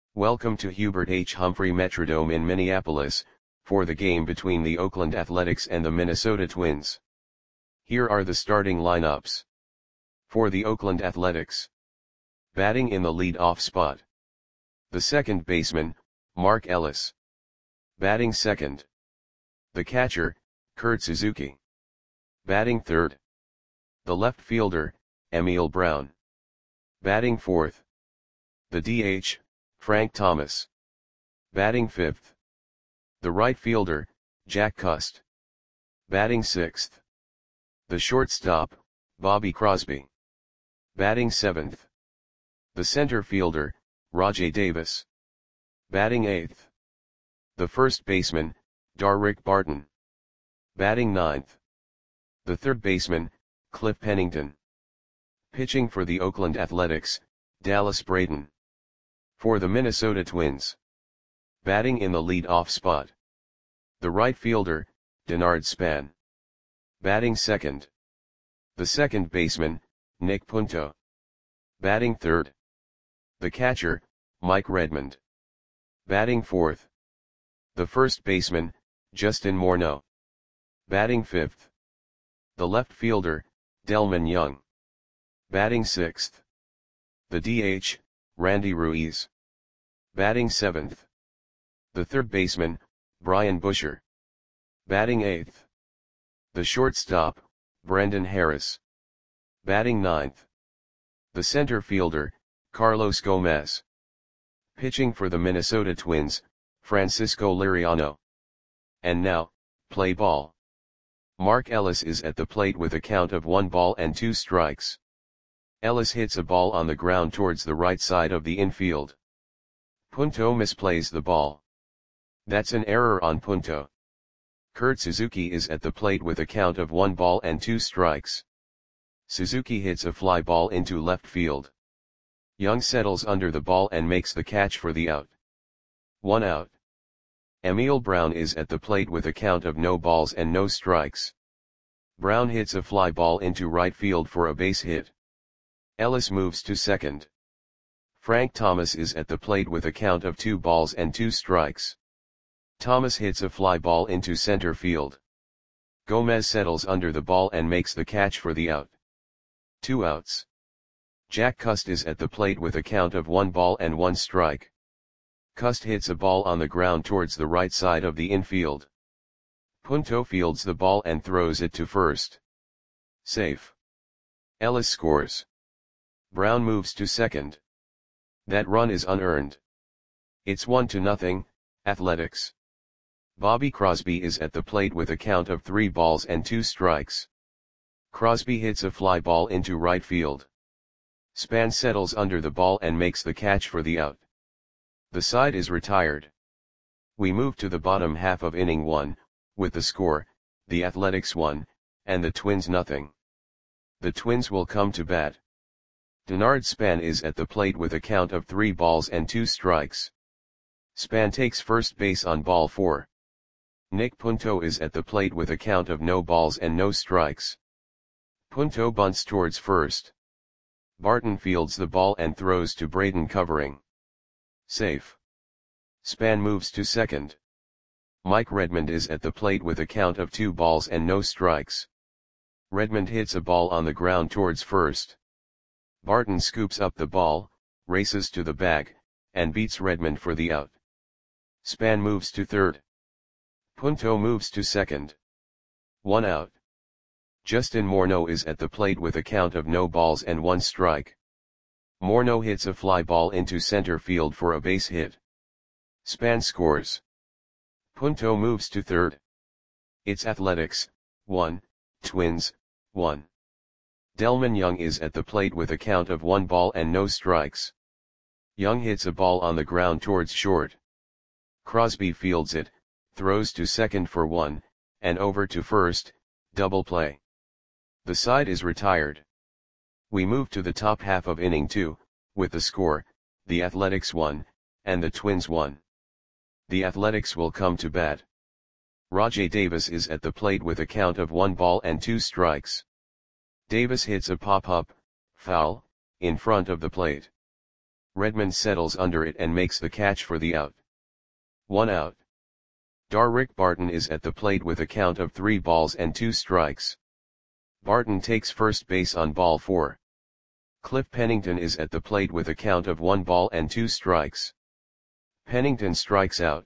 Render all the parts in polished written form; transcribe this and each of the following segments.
Welcome to Hubert H. Humphrey Metrodome in Minneapolis, for the game between the Oakland Athletics and the Minnesota Twins. Here are the starting lineups. For the Oakland Athletics. Batting in the lead-off spot. The second baseman, Mark Ellis. Batting second. The catcher, Kurt Suzuki. Batting third. The left fielder, Emil Brown. Batting fourth. The DH, Frank Thomas. Batting fifth. The right fielder, Jack Cust. Batting sixth. The shortstop, Bobby Crosby. Batting seventh. The center fielder, Rajai Davis. Batting eighth. The first baseman, Darrick Barton. Batting ninth. The third baseman, Cliff Pennington. Pitching for the Oakland Athletics, Dallas Braden. For the Minnesota Twins. Batting in the lead-off spot. The right fielder, Denard Span. Batting second. The second baseman, Nick Punto. Batting third. The catcher, Mike Redmond. Batting fourth. The first baseman, Justin Morneau. Batting fifth. The left fielder, Delmon Young. Batting sixth. The DH, Randy Ruiz. Batting seventh. The third baseman, Brian Busher. Batting eighth. The shortstop, Brendan Harris. Batting ninth. The center fielder, Carlos Gomez. Pitching for the Minnesota Twins, Francisco Liriano. And now, play ball. Mark Ellis is at the plate with a count of 1-2 strikes. Ellis hits a ball on the ground towards the right side of the infield. Punto misplays the ball. That's an error on Punto. Kurt Suzuki is at the plate with a count of 1-2 strikes. Suzuki hits a fly ball into left field. Young settles under the ball and makes the catch for the out. 1 out. Emil Brown is at the plate with a count of no balls and no strikes. Brown hits a fly ball into right field for a base hit. Ellis moves to second. Frank Thomas is at the plate with a count of 2-2 strikes. Thomas hits a fly ball into center field. Gomez settles under the ball and makes the catch for the out. 2 outs. Jack Cust is at the plate with a count of 1-1 strike. Cust hits a ball on the ground towards the right side of the infield. Punto fields the ball and throws it to first. Safe. Ellis scores. Brown moves to second. That run is unearned. It's 1-0, Athletics. Bobby Crosby is at the plate with a count of 3-2 strikes. Crosby hits a fly ball into right field. Span settles under the ball and makes the catch for the out. The side is retired. We move to the bottom half of inning 1, with the score, the Athletics 1, and the Twins 0. The Twins will come to bat. Denard Span is at the plate with a count of 3-2 strikes. Span takes first base on ball 4. Nick Punto is at the plate with a count of no balls and no strikes. Punto bunts towards first. Barton fields the ball and throws to Braden covering. Safe. Span moves to second. Mike Redmond is at the plate with a count of 2 balls and no strikes. Redmond hits a ball on the ground towards first. Barton scoops up the ball, races to the bag, and beats Redmond for the out. Span moves to third. Punto moves to second. 1 out. Justin Morneau is at the plate with a count of no balls and 1 strike. Morneau hits a fly ball into center field for a base hit. Span scores. Punto moves to third. It's Athletics, 1, Twins, 1. Delmon Young is at the plate with a count of 1 ball and no strikes. Young hits a ball on the ground towards short. Crosby fields it, throws to second for 1, and over to first, double play. The side is retired. We move to the top half of inning 2, with the score, the Athletics 1, and the Twins 1. The Athletics will come to bat. Rajai Davis is at the plate with a count of 1-2 strikes. Davis hits a pop-up, foul, in front of the plate. Redmond settles under it and makes the catch for the out. 1 out. Darrick Barton is at the plate with a count of 3 balls and 2 strikes. Barton takes first base on ball 4. Cliff Pennington is at the plate with a count of 1 ball and 2 strikes. Pennington strikes out.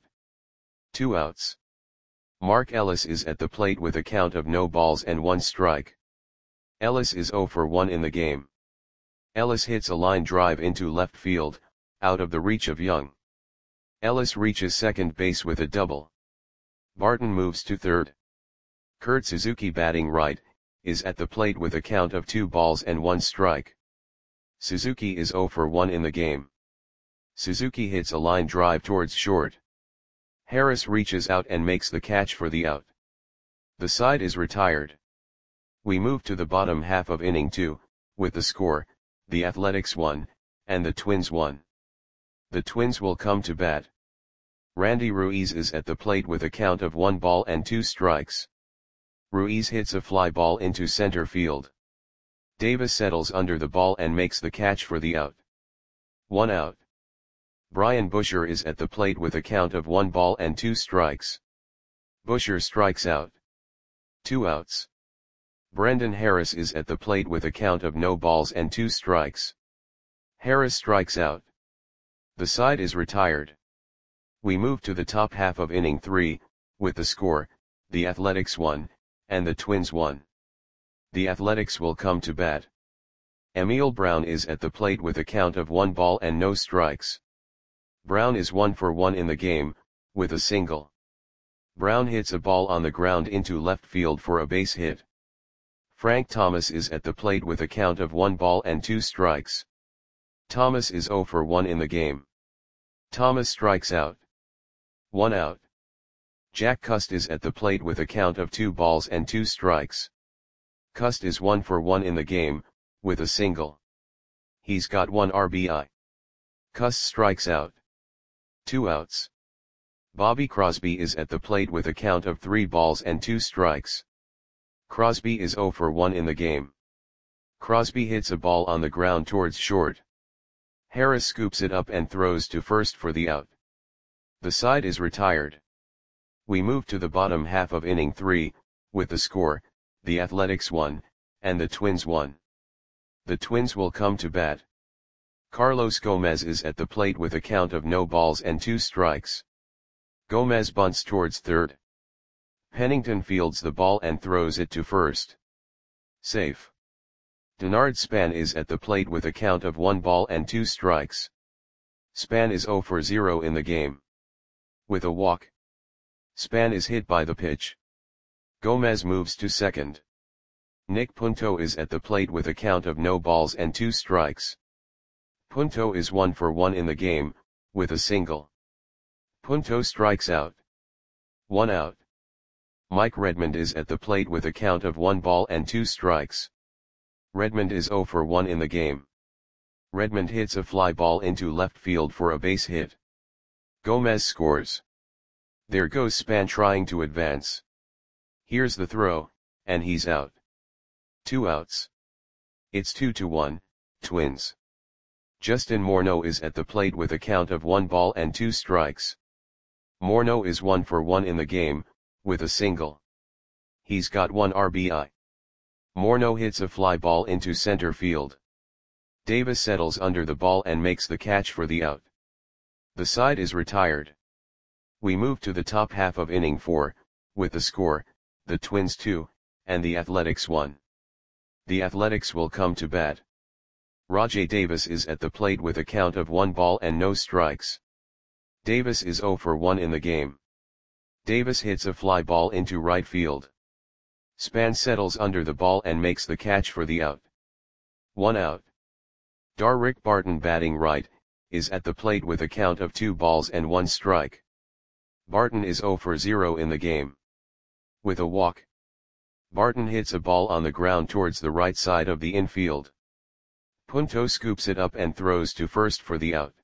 2 outs. Mark Ellis is at the plate with a count of no balls and 1 strike. Ellis is 0 for 1 in the game. Ellis hits a line drive into left field, out of the reach of Young. Ellis reaches second base with a double. Barton moves to third. Kurt Suzuki, batting right, is at the plate with a count of 2 balls and 1 strike. Suzuki is 0 for 1 in the game. Suzuki hits a line drive towards short. Harris reaches out and makes the catch for the out. The side is retired. We move to the bottom half of inning 2, with the score, the Athletics 1, and the Twins 1. The Twins will come to bat. Randy Ruiz is at the plate with a count of 1 ball and 2 strikes. Ruiz hits a fly ball into center field. Davis settles under the ball and makes the catch for the out. 1 out. Brian Busher is at the plate with a count of 1 ball and 2 strikes. Busher strikes out. 2 outs. Brendan Harris is at the plate with a count of no balls and 2 strikes. Harris strikes out. The side is retired. We move to the top half of inning 3, with the score, the Athletics 1, and the Twins 1. The Athletics will come to bat. Emil Brown is at the plate with a count of 1 ball and no strikes. Brown is 1 for 1 in the game, with a single. Brown hits a ball on the ground into left field for a base hit. Frank Thomas is at the plate with a count of 1 ball and 2 strikes. Thomas is 0 for 1 in the game. Thomas strikes out. 1 out. Jack Cust is at the plate with a count of 2 balls and 2 strikes. Cust is 1 for 1 in the game, with a single. He's got 1 RBI. Cust strikes out. 2 outs. Bobby Crosby is at the plate with a count of 3 balls and 2 strikes. Crosby is 0 for 1 in the game. Crosby hits a ball on the ground towards short. Harris scoops it up and throws to first for the out. The side is retired. We move to the bottom half of inning 3, with the score, the Athletics 1, and the Twins 1. The Twins will come to bat. Carlos Gomez is at the plate with a count of no balls and 2 strikes. Gomez bunts towards third. Pennington fields the ball and throws it to first. Safe. Denard Span is at the plate with a count of 1 ball and 2 strikes. Span is 0 for 0 in the game. With a walk. Span is hit by the pitch. Gomez moves to second. Nick Punto is at the plate with a count of no balls and 2 strikes. Punto is 1 for 1 in the game, with a single. Punto strikes out. 1 out. Mike Redmond is at the plate with a count of 1 ball and 2 strikes. Redmond is 0 for 1 in the game. Redmond hits a fly ball into left field for a base hit. Gomez scores. There goes Span trying to advance. Here's the throw, and he's out. 2 outs. It's 2-1, Twins. Justin Morneau is at the plate with a count of 1 ball and 2 strikes. Morneau is 1 for 1 in the game, with a single. He's got 1 RBI. Morneau hits a fly ball into center field. Davis settles under the ball and makes the catch for the out. The side is retired. We move to the top half of inning 4, with the score, the Twins 2, and the Athletics 1. The Athletics will come to bat. Rajai Davis is at the plate with a count of 1 ball and no strikes. Davis is 0 for 1 in the game. Davis hits a fly ball into right field. Span settles under the ball and makes the catch for the out. 1 out. Darrick Barton, batting right, is at the plate with a count of 2 balls and 1 strike. Barton is 0 for 0 in the game. With a walk. Barton hits a ball on the ground towards the right side of the infield. Punto scoops it up and throws to first for the out.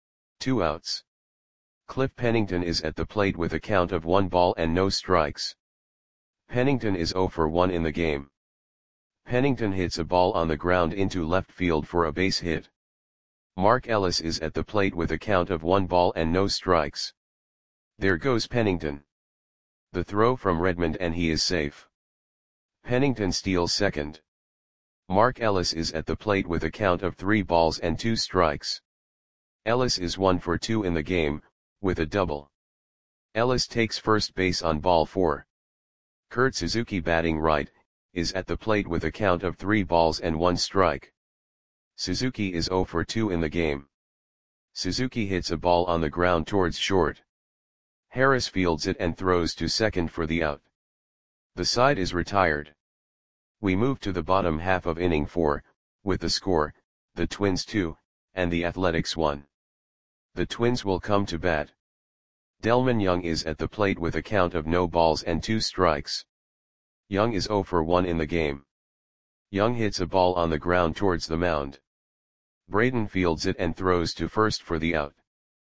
2 outs. Cliff Pennington is at the plate with a count of 1 ball and no strikes. Pennington is 0 for 1 in the game. Pennington hits a ball on the ground into left field for a base hit. Mark Ellis is at the plate with a count of 1 ball and no strikes. There goes Pennington. The throw from Redmond and he is safe. Pennington steals second. Mark Ellis is at the plate with a count of 3 balls and 2 strikes. Ellis is 1 for 2 in the game, with a double. Ellis takes first base on ball 4. Kurt Suzuki batting right, is at the plate with a count of 3 balls and 1 strike. Suzuki is 0 for 2 in the game. Suzuki hits a ball on the ground towards short. Harris fields it and throws to second for the out. The side is retired. We move to the bottom half of inning 4, with the score, the Twins 2, and the Athletics 1. The Twins will come to bat. Delmon Young is at the plate with a count of no balls and 2 strikes. Young is 0 for 1 in the game. Young hits a ball on the ground towards the mound. Braden fields it and throws to first for the out.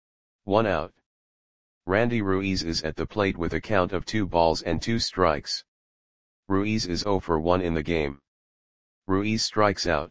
1 out. Randy Ruiz is at the plate with a count of 2 balls and 2 strikes. Ruiz is 0 for 1 in the game. Ruiz strikes out.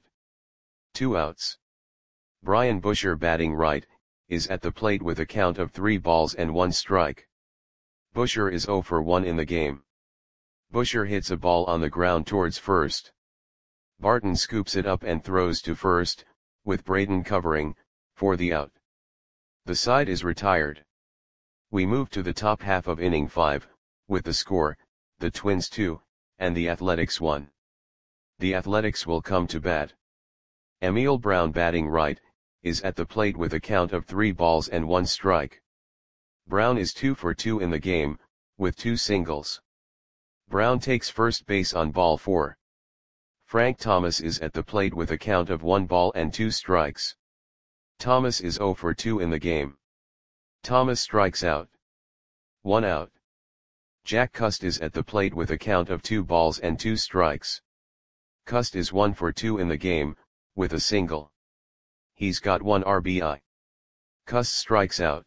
2 outs. Brian Busher batting right, is at the plate with a count of 3 balls and 1 strike. Busher is 0 for 1 in the game. Busher hits a ball on the ground towards first. Barton scoops it up and throws to first, with Braden covering, for the out. The side is retired. We move to the top half of inning 5, with the score, the Twins 2, and the Athletics 1. The Athletics will come to bat. Emil Brown batting right, is at the plate with a count of 3 balls and 1 strike. Brown is 2 for 2 in the game, with 2 singles. Brown takes first base on ball 4. Frank Thomas is at the plate with a count of 1 ball and 2 strikes. Thomas is 0 for 2 in the game. Thomas strikes out. 1 out. Jack Cust is at the plate with a count of 2 balls and 2 strikes. Cust is 1 for 2 in the game, with a single. He's got 1 RBI. Cust strikes out.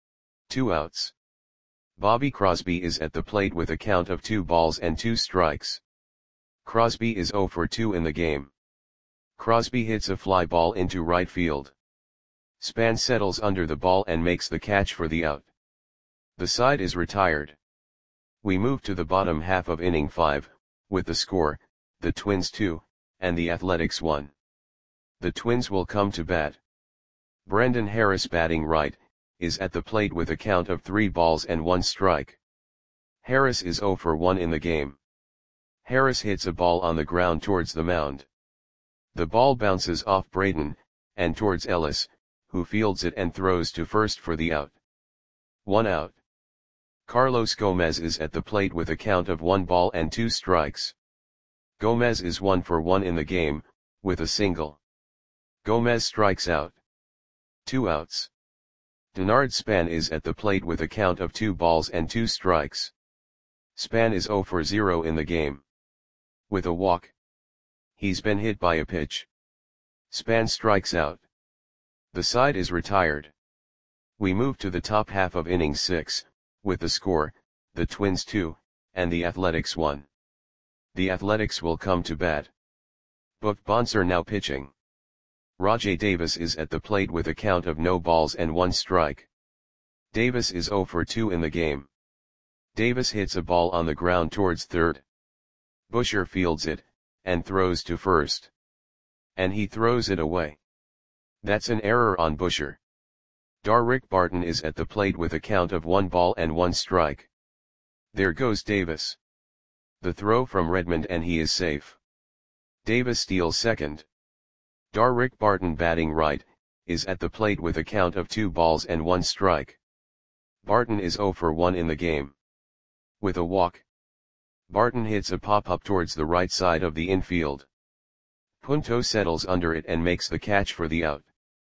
2 outs. Bobby Crosby is at the plate with a count of 2 balls and 2 strikes. Crosby is 0 for 2 in the game. Crosby hits a fly ball into right field. Span settles under the ball and makes the catch for the out. The side is retired. We move to the bottom half of inning 5, with the score, the Twins 2, and the Athletics 1. The Twins will come to bat. Brendan Harris batting right, is at the plate with a count of 3 balls and 1 strike. Harris is 0 for 1 in the game. Harris hits a ball on the ground towards the mound. The ball bounces off Braden, and towards Ellis, who fields it and throws to first for the out. 1 out. Carlos Gomez is at the plate with a count of 1 ball and 2 strikes. Gomez is 1 for 1 in the game, with a single. Gomez strikes out. 2 outs. Denard Span is at the plate with a count of 2 balls and 2 strikes. Span is 0 for 0 in the game. With a walk. He's been hit by a pitch. Span strikes out. The side is retired. We move to the top half of inning 6, with the score, the Twins 2, and the Athletics 1. The Athletics will come to bat. Buck Bonser now pitching. Rajai Davis is at the plate with a count of no balls and 1 strike. Davis is 0 for 2 in the game. Davis hits a ball on the ground towards third. Busher fields it, and throws to first. And he throws it away. That's an error on Busher. Darrick Barton is at the plate with a count of 1 ball and 1 strike. There goes Davis. The throw from Redmond and he is safe. Davis steals second. Darrick Barton batting right, is at the plate with a count of 2 balls and 1 strike. Barton is 0 for 1 in the game. With a walk. Barton hits a pop-up towards the right side of the infield. Punto settles under it and makes the catch for the out.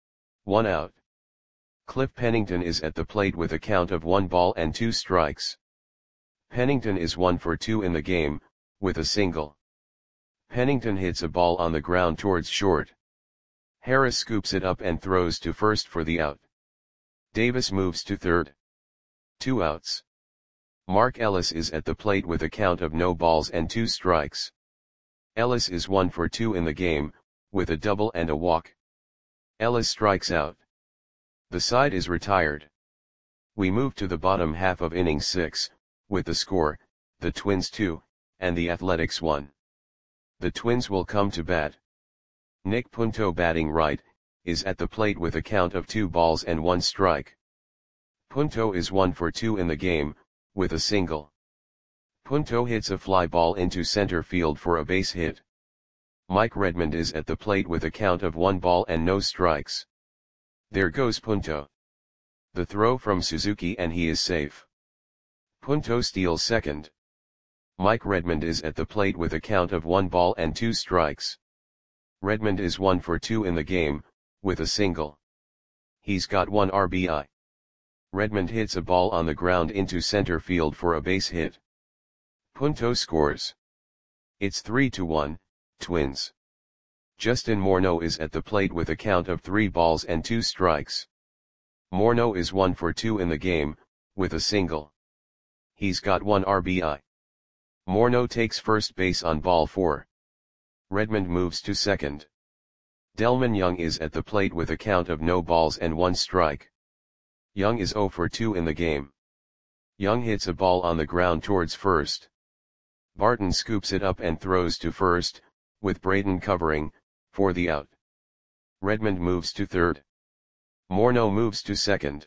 1 out. Cliff Pennington is at the plate with a count of 1 ball and 2 strikes. Pennington is 1 for 2 in the game, with a single. Pennington hits a ball on the ground towards short. Harris scoops it up and throws to first for the out. Davis moves to third. 2 outs. Mark Ellis is at the plate with a count of no balls and 2 strikes. Ellis is 1 for 2 in the game, with a double and a walk. Ellis strikes out. The side is retired. We move to the bottom half of inning 6, with the score, the Twins 2, and the Athletics 1. The Twins will come to bat. Nick Punto, batting right, is at the plate with a count of 2 balls and 1 strike. Punto is 1 for 2 in the game, with a single. Punto hits a fly ball into center field for a base hit. Mike Redmond is at the plate with a count of 1 ball and no strikes. There goes Punto. The throw from Suzuki and he is safe. Punto steals second. Mike Redmond is at the plate with a count of 1 ball and 2 strikes. Redmond is 1 for 2 in the game, with a single. He's got 1 RBI. Redmond hits a ball on the ground into center field for a base hit. Punto scores. It's 3-1, Twins. Justin Morneau is at the plate with a count of 3 balls and 2 strikes. Morneau is 1 for 2 in the game, with a single. He's got 1 RBI. Morneau takes first base on ball 4. Redmond moves to second. Delmon Young is at the plate with a count of no balls and 1 strike. Young is 0 for 2 in the game. Young hits a ball on the ground towards first. Barton scoops it up and throws to first, with Braden covering, for the out. Redmond moves to third. Morneau moves to second.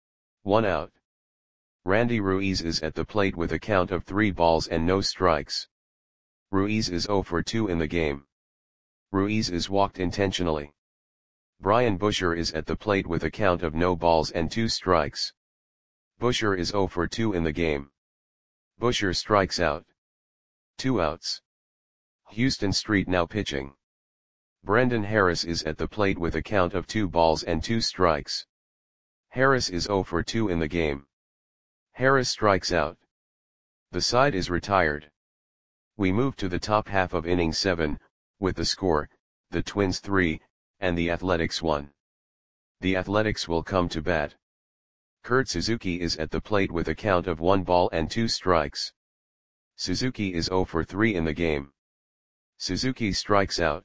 1 out. Randy Ruiz is at the plate with a count of 3 balls and no strikes. Ruiz is 0 for 2 in the game. Ruiz is walked intentionally. Brian Busher is at the plate with a count of no balls and 2 strikes. Busher is 0 for 2 in the game. Busher strikes out. 2 outs. Houston Street now pitching. Brendan Harris is at the plate with a count of 2 balls and 2 strikes. Harris is 0 for 2 in the game. Harris strikes out. The side is retired. We move to the top half of inning 7, with the score, the Twins 3, and the Athletics 1. The Athletics will come to bat. Kurt Suzuki is at the plate with a count of 1 ball and 2 strikes. Suzuki is 0 for 3 in the game. Suzuki strikes out.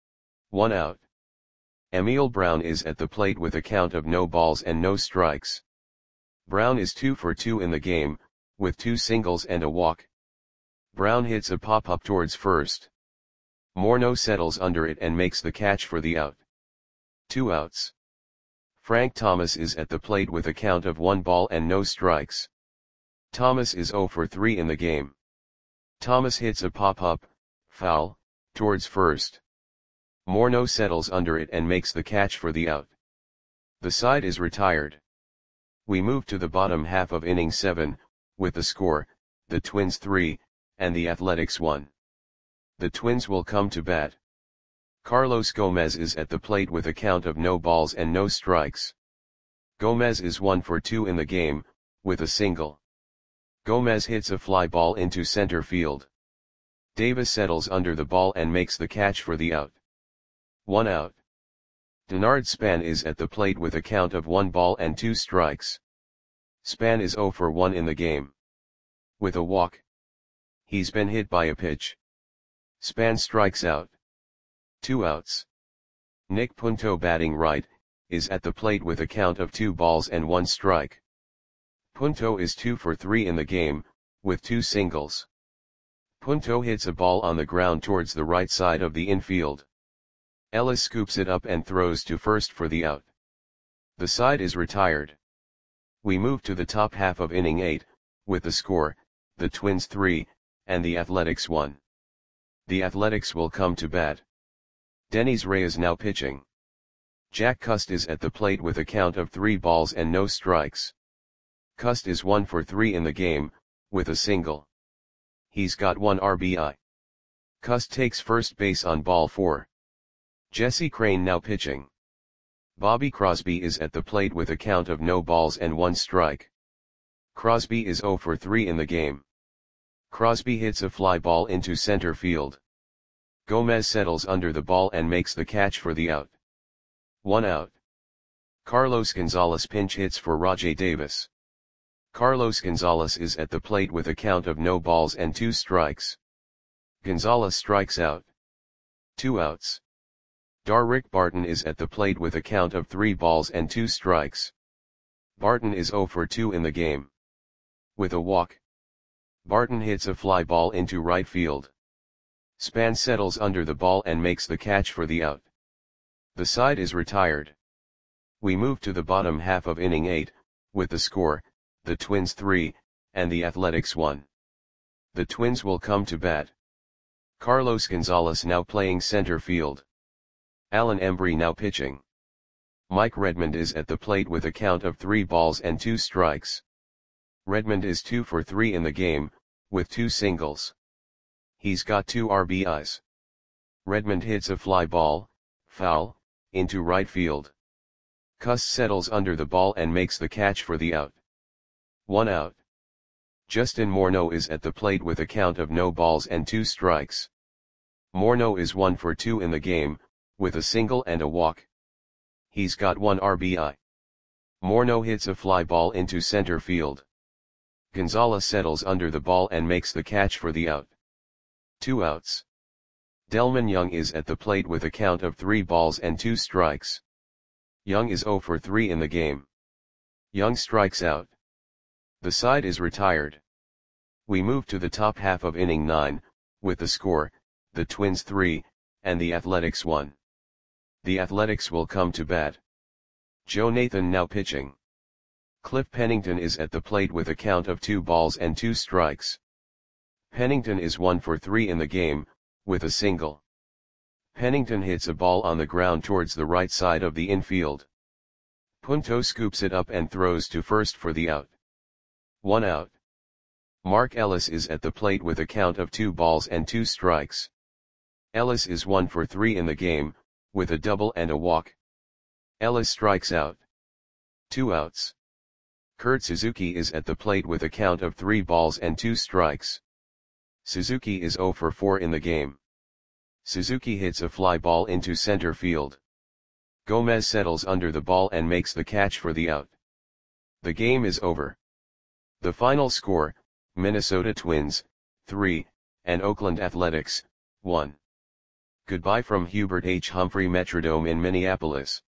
1 out. Emil Brown is at the plate with a count of no balls and no strikes. Brown is 2 for 2 in the game, with 2 singles and a walk. Brown hits a pop-up towards first. Morneau settles under it and makes the catch for the out. 2 outs. Frank Thomas is at the plate with a count of 1 ball and no strikes. Thomas is 0 for 3 in the game. Thomas hits a pop-up, foul, towards first. Morneau settles under it and makes the catch for the out. The side is retired. We move to the bottom half of inning 7, with the score, the Twins 3, and the Athletics 1. The Twins will come to bat. Carlos Gomez is at the plate with a count of no balls and no strikes. Gomez is 1 for 2 in the game, with a single. Gomez hits a fly ball into center field. Davis settles under the ball and makes the catch for the out. 1 out. Denard Span is at the plate with a count of 1 ball and 2 strikes. Span is 0 for 1 in the game. With a walk. He's been hit by a pitch. Span strikes out. 2 outs. Nick Punto, batting right, is at the plate with a count of 2 balls and 1 strike. Punto is 2 for 3 in the game, with 2 singles. Punto hits a ball on the ground towards the right side of the infield. Ellis scoops it up and throws to first for the out. The side is retired. We move to the top half of inning 8, with the score, the Twins 3, and the Athletics 1. The Athletics will come to bat. Denys Reyes now pitching. Jack Cust is at the plate with a count of 3 balls and no strikes. Cust is 1 for 3 in the game, with a single. He's got 1 RBI. Cust takes first base on ball 4. Jesse Crane now pitching. Bobby Crosby is at the plate with a count of no balls and 1 strike. Crosby is 0 for 3 in the game. Crosby hits a fly ball into center field. Gomez settles under the ball and makes the catch for the out. 1 out. Carlos Gonzalez pinch hits for Rajai Davis. Carlos Gonzalez is at the plate with a count of no balls and 2 strikes. Gonzalez strikes out. 2 outs. Darrick Barton is at the plate with a count of 3 balls and 2 strikes. Barton is 0 for 2 in the game. With a walk, Barton hits a fly ball into right field. Span settles under the ball and makes the catch for the out. The side is retired. We move to the bottom half of inning 8, with the score, the Twins 3, and the Athletics 1. The Twins will come to bat. Carlos Gonzalez now playing center field. Alan Embry now pitching. Mike Redmond is at the plate with a count of 3 balls and 2 strikes. Redmond is 2 for 3 in the game, with 2 singles. He's got 2 RBIs. Redmond hits a fly ball, foul, into right field. Cuss settles under the ball and makes the catch for the out. 1 out. Justin Morneau is at the plate with a count of no balls and 2 strikes. Morneau is 1 for 2 in the game, with a single and a walk. He's got 1 RBI. Morneau hits a fly ball into center field. Gonzalez settles under the ball and makes the catch for the out. 2 outs. Delmon Young is at the plate with a count of 3 balls and 2 strikes. Young is 0 for 3 in the game. Young strikes out. The side is retired. We move to the top half of inning 9, with the score, the Twins 3, and the Athletics 1. The Athletics will come to bat. Joe Nathan now pitching. Cliff Pennington is at the plate with a count of 2 balls and 2 strikes. Pennington is 1 for 3 in the game, with a single. Pennington hits a ball on the ground towards the right side of the infield. Punto scoops it up and throws to first for the out. 1 out. Mark Ellis is at the plate with a count of 2 balls and 2 strikes. Ellis is 1 for 3 in the game, with a double and a walk. Ellis strikes out. 2 outs. Kurt Suzuki is at the plate with a count of 3 balls and 2 strikes. Suzuki is 0 for 4 in the game. Suzuki hits a fly ball into center field. Gomez settles under the ball and makes the catch for the out. The game is over. The final score, Minnesota Twins, 3, and Oakland Athletics, 1. Goodbye from Hubert H. Humphrey Metrodome in Minneapolis.